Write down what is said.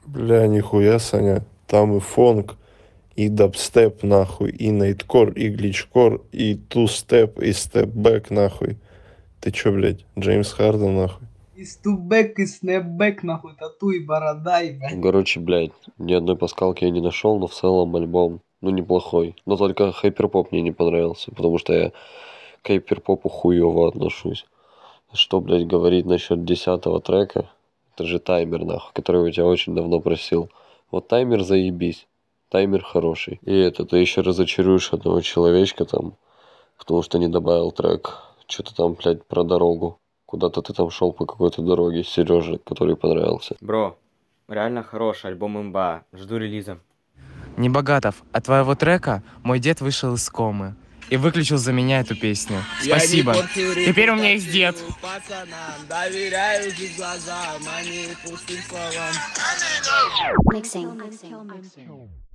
Бля, нихуя, Саня. Там и фонк, и дабстеп, нахуй, и найткор, и гличкор, и ту-степ, и степ-бэк, нахуй. Ты чё, блядь, Джеймс Харден, нахуй? И ступбэк, и снэпбэк, нахуй, тату и борода, ебать. Короче, блядь, ни одной пасхалки я не нашел, но в целом альбом, ну, неплохой. Но только хайперпоп мне не понравился, потому что я к хайперпопу хуёво отношусь. Что, блядь, говорить насчет 10-го трека? Это же таймер, нахуй, который я тебя очень давно просил. Вот таймер заебись. Таймер хороший. И это, ты еще разочаруешь одного человечка там, потому что не добавил трек. Что-то там, блядь, про дорогу. Куда-то ты там шел по какой-то дороге, Сережа, который понравился. Бро, реально хороший альбом имба. Жду релиза. Небогатов, от твоего трека мой дед вышел из комы и выключил за меня эту песню. Спасибо. Теперь у меня есть дед. Пацанам доверяю без глазам, а не пустым словам. Mixing.